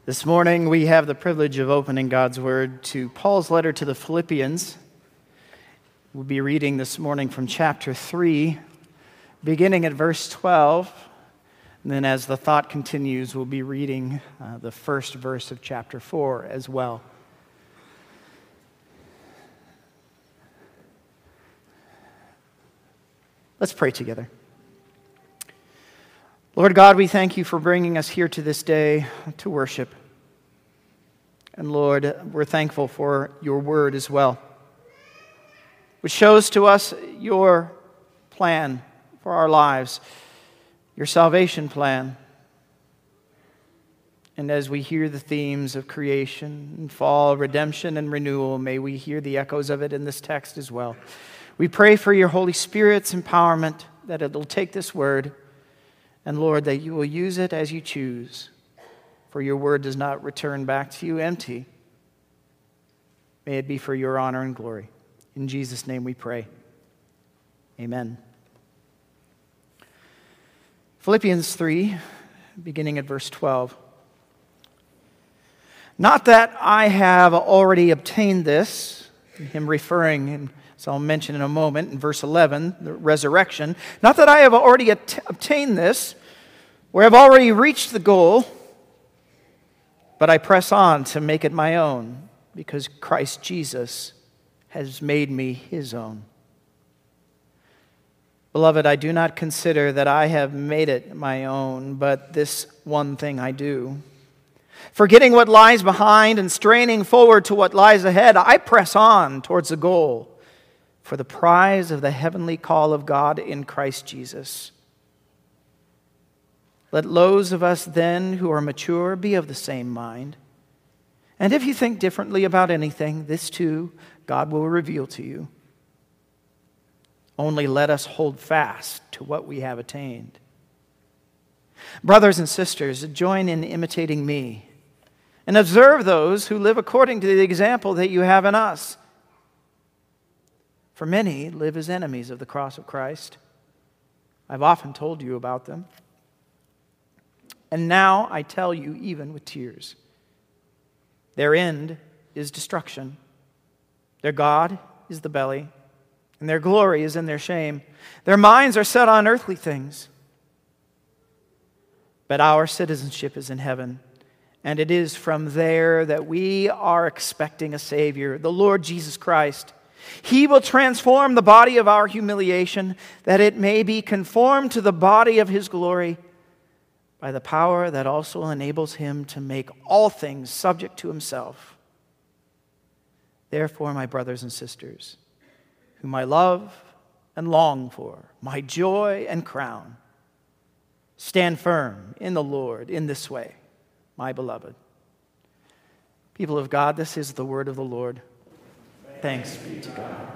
This morning we have the privilege of opening God's Word to Paul's letter to the Philippians. We'll be reading this morning from chapter 3, beginning at verse 12. And then as the thought continues, we'll be reading the first verse of chapter 4 as well. Let's pray together. Lord God, we thank you for bringing us here to this day to worship. And Lord, we're thankful for your word as well, which shows to us your plan for our lives, your salvation plan. And as we hear the themes of creation and fall, redemption and renewal, may we hear the echoes of it in this text as well. We pray for your Holy Spirit's empowerment, that it'll take this word, and Lord, that you will use it as you choose, for your word does not return back to you empty. May it be for your honor and glory. In Jesus' name we pray. Amen. Philippians 3, beginning at verse 12. Not that I have already obtained this, him referring, as I'll mention in a moment, in verse 11, the resurrection. Not that I have already obtained this, or have already reached the goal, but I press on to make it my own, because Christ Jesus has made me his own. Beloved, I do not consider that I have made it my own, but this one thing I do. Forgetting what lies behind and straining forward to what lies ahead, I press on towards the goal, for the prize of the heavenly call of God in Christ Jesus. Let those of us then who are mature be of the same mind. And if you think differently about anything, this too God will reveal to you. Only let us hold fast to what we have attained. Brothers and sisters, join in imitating me and observe those who live according to the example that you have in us. For many live as enemies of the cross of Christ. I've often told you about them. And now I tell you even with tears. Their end is destruction. Their God is the belly, and their glory is in their shame. Their minds are set on earthly things. But our citizenship is in heaven, and it is from there that we are expecting a Savior, the Lord Jesus Christ. He will transform the body of our humiliation, that it may be conformed to the body of his glory, by the power that also enables him to make all things subject to himself. Therefore, my brothers and sisters, whom I love and long for, my joy and crown, stand firm in the Lord in this way, my beloved. People of God, this is the word of the Lord. Thanks be to God.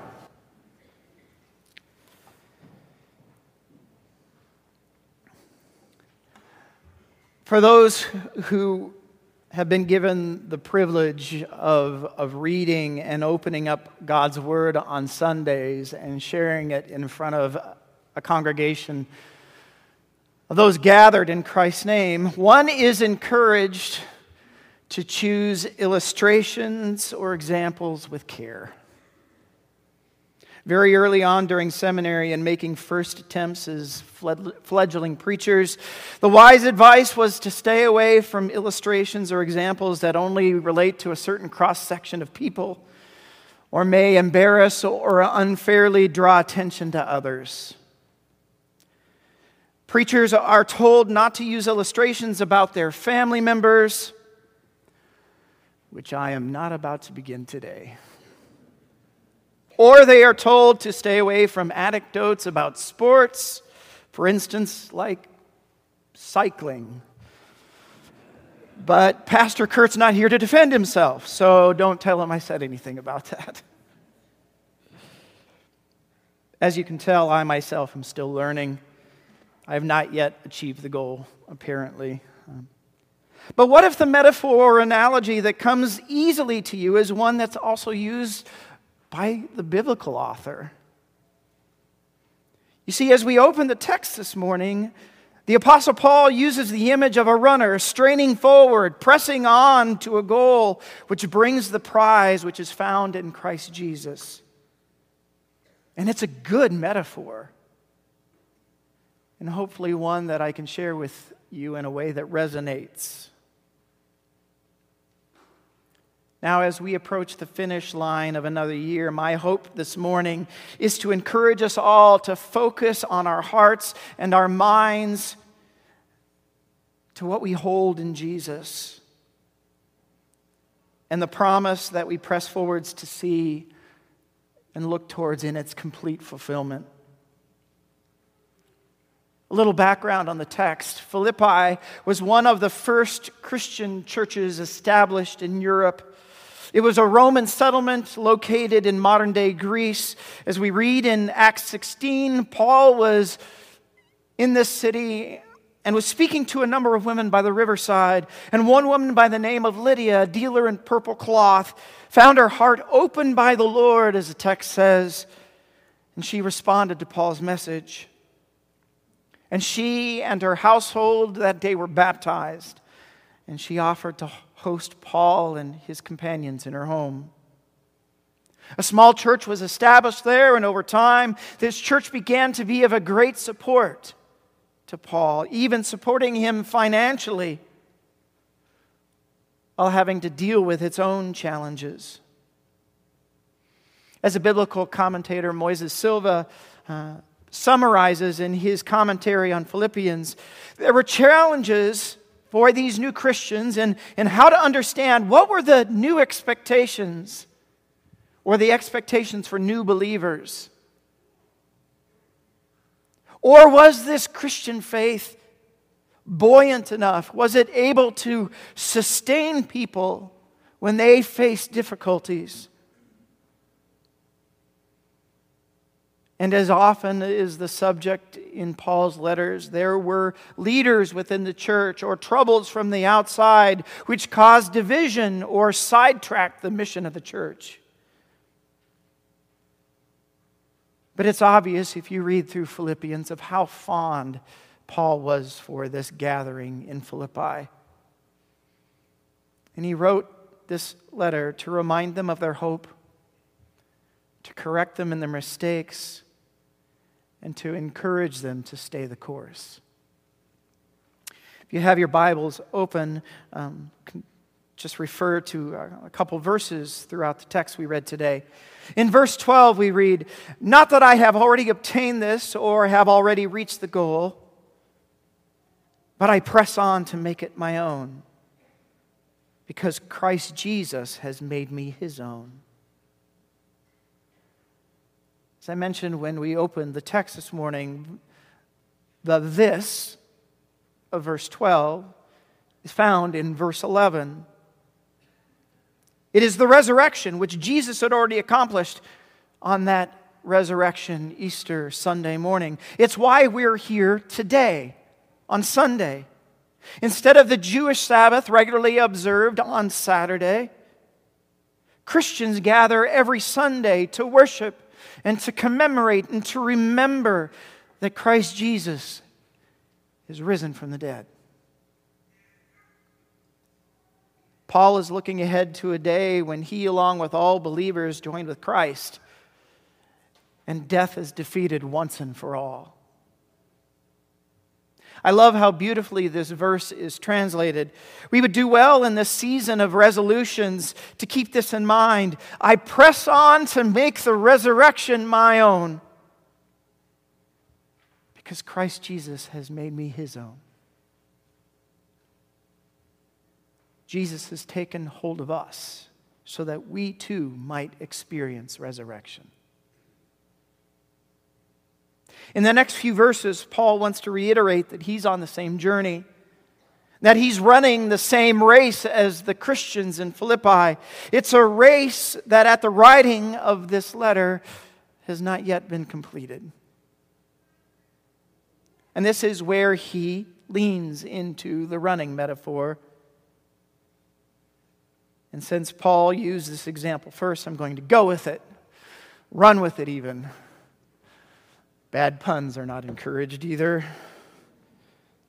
For those who have been given the privilege of reading and opening up God's Word on Sundays and sharing it in front of a congregation of those gathered in Christ's name, one is encouraged to choose illustrations or examples with care. Very early on during seminary and making first attempts as fledgling preachers, the wise advice was to stay away from illustrations or examples that only relate to a certain cross-section of people or may embarrass or unfairly draw attention to others. Preachers are told not to use illustrations about their family members, which I am not about to begin today. Or they are told to stay away from anecdotes about sports, for instance, like cycling. But Pastor Kurt's not here to defend himself, so don't tell him I said anything about that. As you can tell, I myself am still learning. I have not yet achieved the goal, apparently. But what if the metaphor or analogy that comes easily to you is one that's also used by the biblical author? You see, as we open the text this morning, The Apostle Paul uses the image of a runner straining forward, pressing on to a goal which brings the prize which is found in Christ Jesus. And it's a good metaphor, and hopefully one that I can share with you in a way that resonates. Now, as we approach the finish line of another year, my hope this morning is to encourage us all to focus on our hearts and our minds to what we hold in Jesus and the promise that we press forwards to see and look towards in its complete fulfillment. A little background on the text. Philippi was one of the first Christian churches established in Europe. It was a Roman settlement located in modern-day Greece. As we read in Acts 16, Paul was in this city and was speaking to a number of women by the riverside. And one woman by the name of Lydia, a dealer in purple cloth, found her heart opened by the Lord, as the text says, and she responded to Paul's message. And she and her household that day were baptized, and she offered to host Paul and his companions in her home. A small church was established there, and over time, this church began to be of a great support to Paul, even supporting him financially, while having to deal with its own challenges. As a biblical commentator, Moises Silva summarizes in his commentary on Philippians, there were challenges for these new Christians and how to understand what were the new expectations or the expectations for new believers. Or was this Christian faith buoyant enough? Was it able to sustain people when they faced difficulties? And as often is the subject in Paul's letters, there were leaders within the church or troubles from the outside which caused division or sidetracked the mission of the church. But it's obvious if you read through Philippians of how fond Paul was for this gathering in Philippi. And he wrote this letter to remind them of their hope, to correct them in their mistakes, and to encourage them to stay the course. If you have your Bibles open, just refer to a couple verses throughout the text we read today. In verse 12 we read, "Not that I have already obtained this or have already reached the goal, but I press on to make it my own, because Christ Jesus has made me his own." As I mentioned when we opened the text this morning, the "this" of verse 12 is found in verse 11. It is the resurrection which Jesus had already accomplished on that resurrection Easter Sunday morning. It's why we're here today on Sunday. Instead of the Jewish Sabbath regularly observed on Saturday, Christians gather every Sunday to worship and to commemorate and to remember that Christ Jesus is risen from the dead. Paul is looking ahead to a day when he, along with all believers, joined with Christ, and death is defeated once and for all. I love how beautifully this verse is translated. We would do well in this season of resolutions to keep this in mind. I press on to make the resurrection my own, because Christ Jesus has made me his own. Jesus has taken hold of us so that we too might experience resurrection. In the next few verses, Paul wants to reiterate that he's on the same journey, that he's running the same race as the Christians in Philippi. It's a race that at the writing of this letter has not yet been completed. And this is where he leans into the running metaphor. And since Paul used this example first, I'm going to go with it. Run with it even. Bad puns are not encouraged either.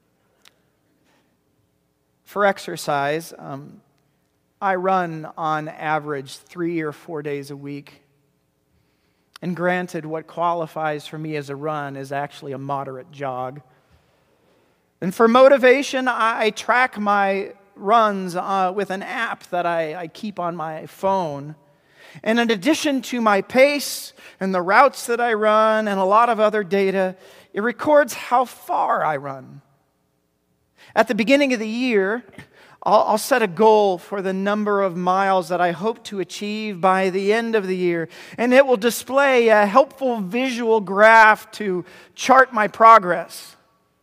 For exercise, I run on average 3 or 4 days a week. And granted, what qualifies for me as a run is actually a moderate jog. And for motivation, I track my runs with an app that I keep on my phone. And in addition to my pace and the routes that I run and a lot of other data, it records how far I run. At the beginning of the year, I'll set a goal for the number of miles that I hope to achieve by the end of the year, and it will display a helpful visual graph to chart my progress.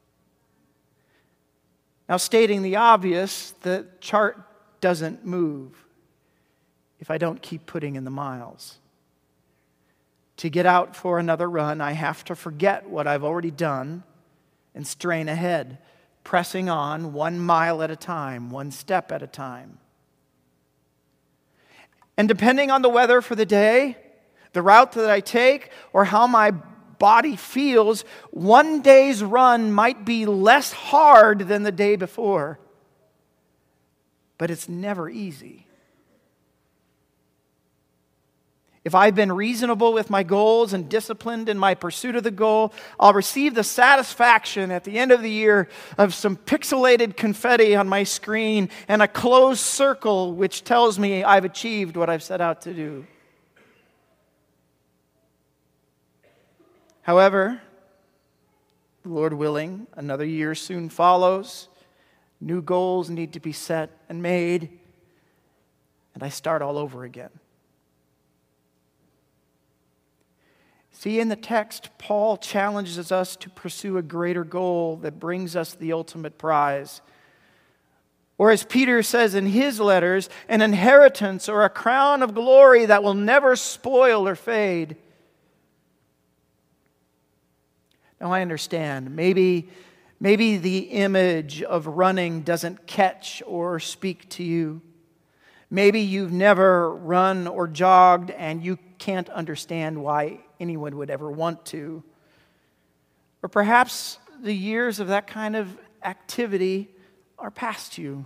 Now, stating the obvious, the chart doesn't move if I don't keep putting in the miles. To get out for another run, I have to forget what I've already done and strain ahead, pressing on 1 mile at a time, 1 step at a time. And depending on the weather for the day, the route that I take, or how my body feels, one day's run might be less hard than the day before. But it's never easy. If I've been reasonable with my goals and disciplined in my pursuit of the goal, I'll receive the satisfaction at the end of the year of some pixelated confetti on my screen and a closed circle which tells me I've achieved what I've set out to do. However, Lord willing, another year soon follows. New goals need to be set and made, and I start all over again. See, in the text, Paul challenges us to pursue a greater goal that brings us the ultimate prize. Or as Peter says in his letters, an inheritance or a crown of glory that will never spoil or fade. Now I understand, maybe the image of running doesn't catch or speak to you. Maybe you've never run or jogged and you can't understand why anyone would ever want to. Or perhaps the years of that kind of activity are past you.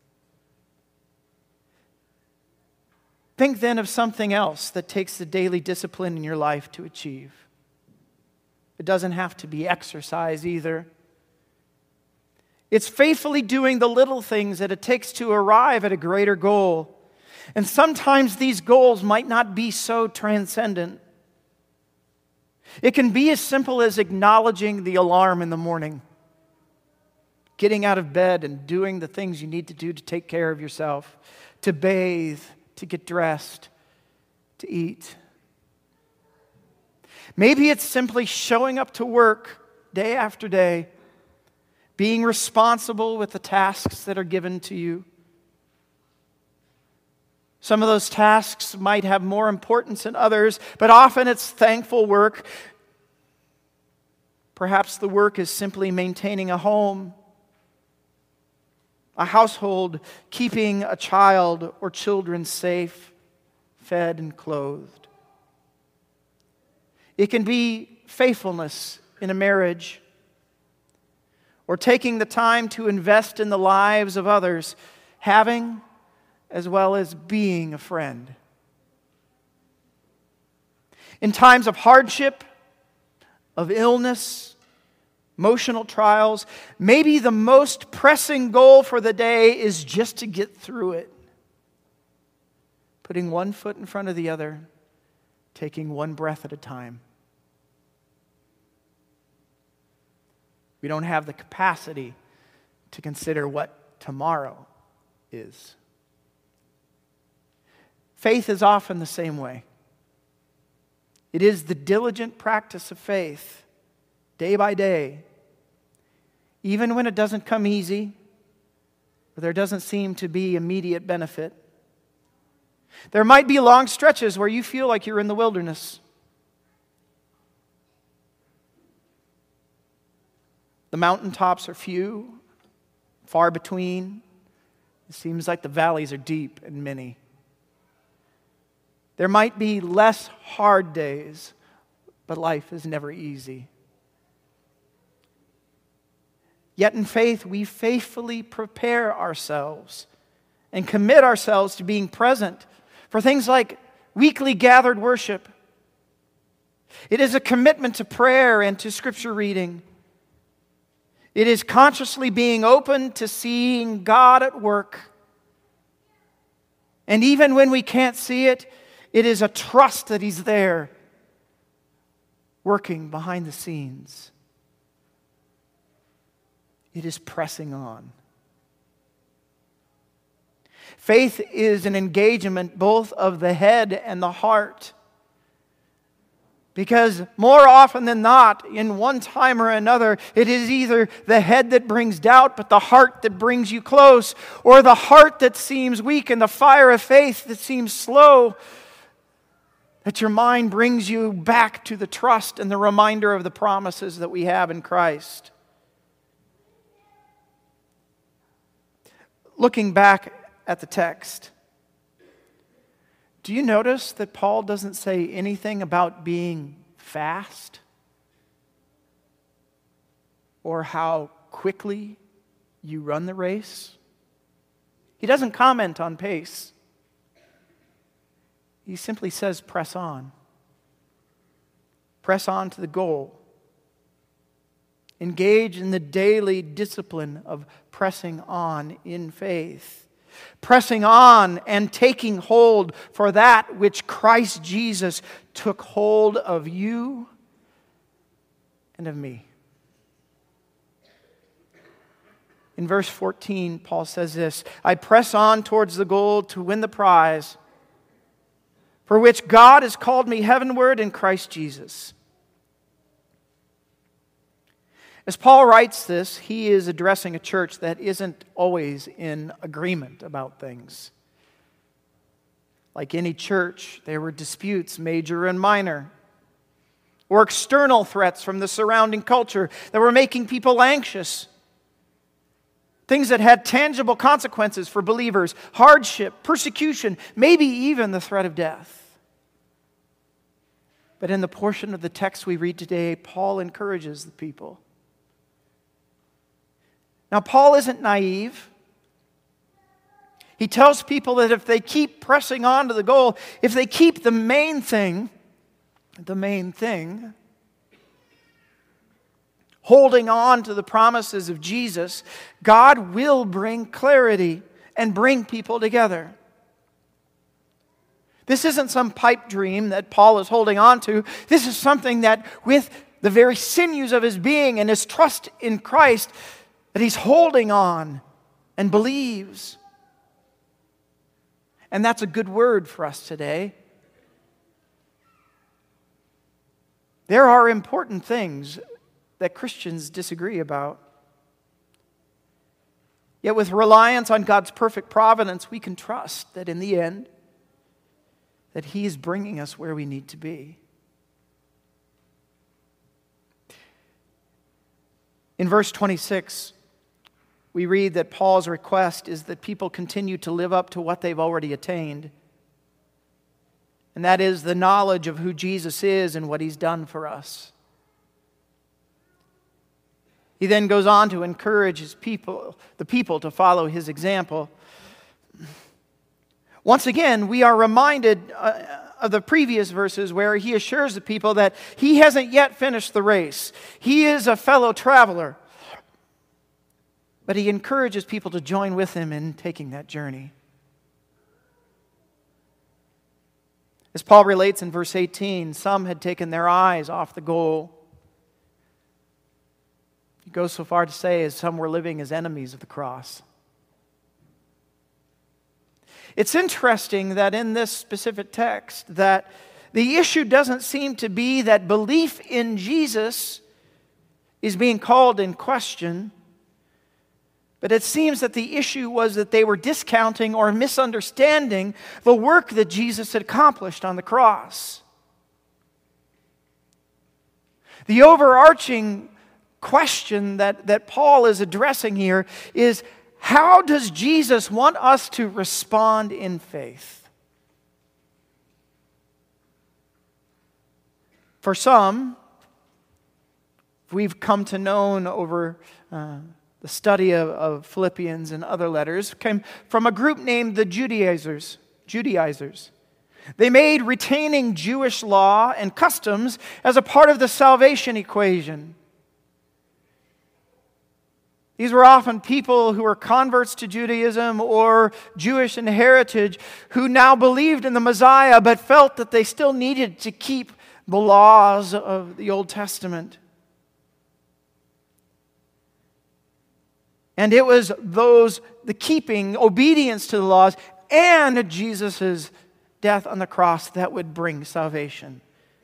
Think then of something else that takes the daily discipline in your life to achieve. It doesn't have to be exercise either. It's faithfully doing the little things that it takes to arrive at a greater goal. And sometimes these goals might not be so transcendent. It can be as simple as acknowledging the alarm in the morning, getting out of bed and doing the things you need to do to take care of yourself, to bathe, to get dressed, to eat. Maybe it's simply showing up to work day after day, being responsible with the tasks that are given to you. Some of those tasks might have more importance than others, but often it's thankful work. Perhaps the work is simply maintaining a home, a household, keeping a child or children safe, fed and clothed. It can be faithfulness in a marriage, or taking the time to invest in the lives of others, having as well as being a friend. In times of hardship, of illness, emotional trials, maybe the most pressing goal for the day is just to get through it. Putting one foot in front of the other, taking one breath at a time. We don't have the capacity to consider what tomorrow is. Faith is often the same way. It is the diligent practice of faith, day by day, even when it doesn't come easy, or there doesn't seem to be immediate benefit. There might be long stretches where you feel like you're in the wilderness. The mountaintops are few, far between. It seems like the valleys are deep and many. There might be less hard days, but life is never easy. Yet in faith, we faithfully prepare ourselves and commit ourselves to being present for things like weekly gathered worship. It is a commitment to prayer and to Scripture reading. It is consciously being open to seeing God at work. And even when we can't see it, it is a trust that He's there, working behind the scenes. It is pressing on. Faith is an engagement both of the head and the heart. Because more often than not, in one time or another, it is either the head that brings doubt, but the heart that brings you close, or the heart that seems weak and the fire of faith that seems slow, that your mind brings you back to the trust and the reminder of the promises that we have in Christ. Looking back at the text, do you notice that Paul doesn't say anything about being fast or how quickly you run the race? He doesn't comment on pace. He simply says, press on. Press on to the goal. Engage in the daily discipline of pressing on in faith. Pressing on and taking hold for that which Christ Jesus took hold of you and of me. In verse 14, Paul says this, I press on towards the goal to win the prize for which God has called me heavenward in Christ Jesus. As Paul writes this, he is addressing a church that isn't always in agreement about things. Like any church, there were disputes, major and minor, or external threats from the surrounding culture that were making people anxious. Things that had tangible consequences for believers, hardship, persecution, maybe even the threat of death. But in the portion of the text we read today, Paul encourages the people. Now, Paul isn't naive. He tells people that if they keep pressing on to the goal, if they keep the main thing, holding on to the promises of Jesus, God will bring clarity and bring people together. This isn't some pipe dream that Paul is holding on to. This is something that with the very sinews of his being and his trust in Christ, that he's holding on and believes. And that's a good word for us today. There are important things that Christians disagree about. Yet with reliance on God's perfect providence, we can trust that in the end, that He is bringing us where we need to be. In verse 26, we read that Paul's request is that people continue to live up to what they've already attained. And that is the knowledge of who Jesus is and what He's done for us. He then goes on to encourage the people to follow His example. Once again, we are reminded of the previous verses where He assures the people that He hasn't yet finished the race. He is a fellow traveler. But He encourages people to join with Him in taking that journey. As Paul relates in verse 18, some had taken their eyes off the goal. He goes so far to say as some were living as enemies of the cross. It's interesting that in this specific text that the issue doesn't seem to be that belief in Jesus is being called in question, but it seems that the issue was that they were discounting or misunderstanding the work that Jesus had accomplished on the cross. The overarching question that Paul is addressing here is, how does Jesus want us to respond in faith? For some, we've come to know over the study of Philippians and other letters, came from a group named the Judaizers. They made retaining Jewish law and customs as a part of the salvation equation. These were often people who were converts to Judaism or Jewish in heritage who now believed in the Messiah but felt that they still needed to keep the laws of the Old Testament. And it was the keeping, obedience to the laws, and Jesus' death on the cross that would bring salvation.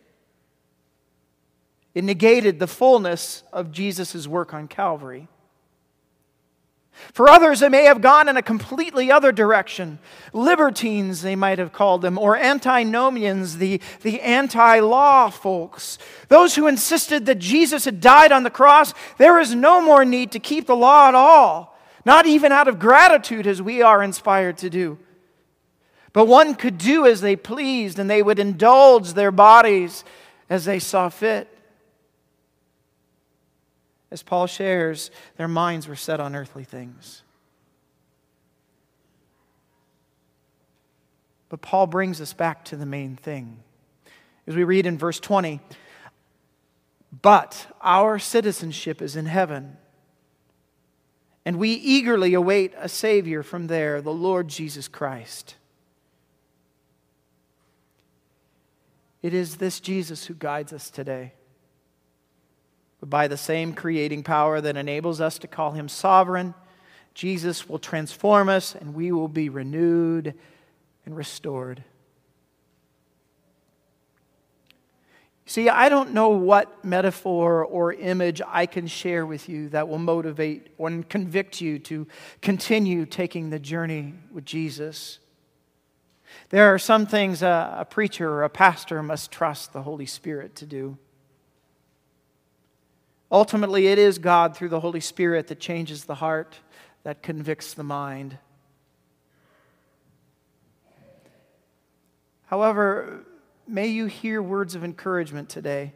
It negated the fullness of Jesus' work on Calvary. For others, they may have gone in a completely other direction. Libertines, they might have called them, or antinomians, the anti-law folks. Those who insisted that Jesus had died on the cross, there is no more need to keep the law at all, not even out of gratitude as we are inspired to do. But one could do as they pleased, and they would indulge their bodies as they saw fit. As Paul shares, their minds were set on earthly things. But Paul brings us back to the main thing. As we read in verse 20, "But our citizenship is in heaven, and we eagerly await a Savior from there, the Lord Jesus Christ." It is this Jesus who guides us today. But by the same creating power that enables us to call Him sovereign, Jesus will transform us and we will be renewed and restored. See, I don't know what metaphor or image I can share with you that will motivate or convict you to continue taking the journey with Jesus. There are some things a preacher or a pastor must trust the Holy Spirit to do. Ultimately, it is God through the Holy Spirit that changes the heart, that convicts the mind. However, may you hear words of encouragement today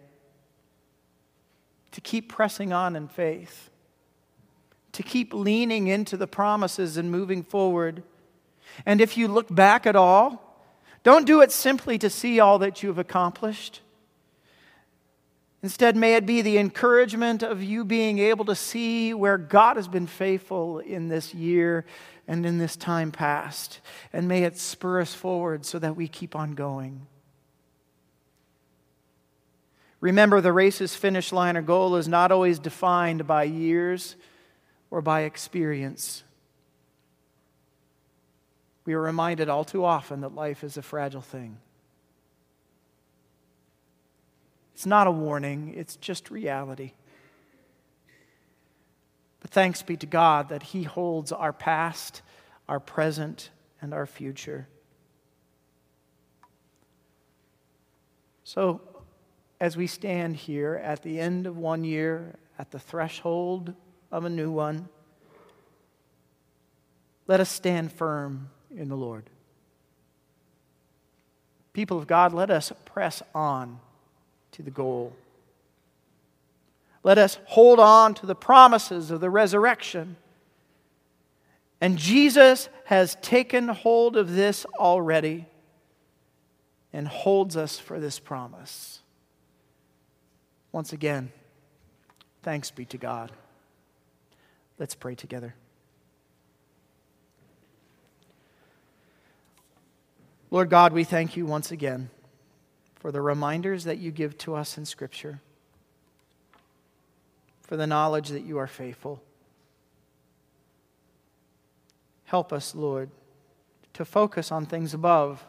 to keep pressing on in faith, to keep leaning into the promises and moving forward. And if you look back at all, don't do it simply to see all that you have accomplished. Instead, may it be the encouragement of you being able to see where God has been faithful in this year and in this time past. And may it spur us forward so that we keep on going. Remember, the race's finish line or goal is not always defined by years or by experience. We are reminded all too often that life is a fragile thing. It's not a warning, it's just reality. But thanks be to God that He holds our past, our present, and our future. So, as we stand here at the end of one year, at the threshold of a new one, let us stand firm in the Lord. People of God, let us press on to the goal. Let us hold on to the promises of the resurrection. And Jesus has taken hold of this already and holds us for this promise. Once again, thanks be to God. Let's pray together. Lord God, we thank you once again for the reminders that you give to us in Scripture, for the knowledge that you are faithful. Help us, Lord, to focus on things above.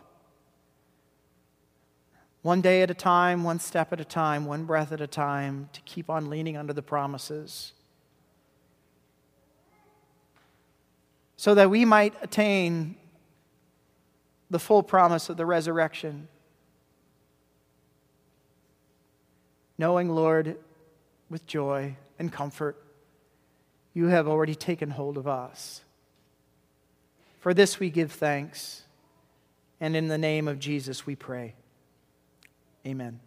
One day at a time, one step at a time, one breath at a time, to keep on leaning under the promises, so that we might attain the full promise of the resurrection. Knowing, Lord, with joy and comfort, you have already taken hold of us. For this we give thanks, and in the name of Jesus we pray. Amen.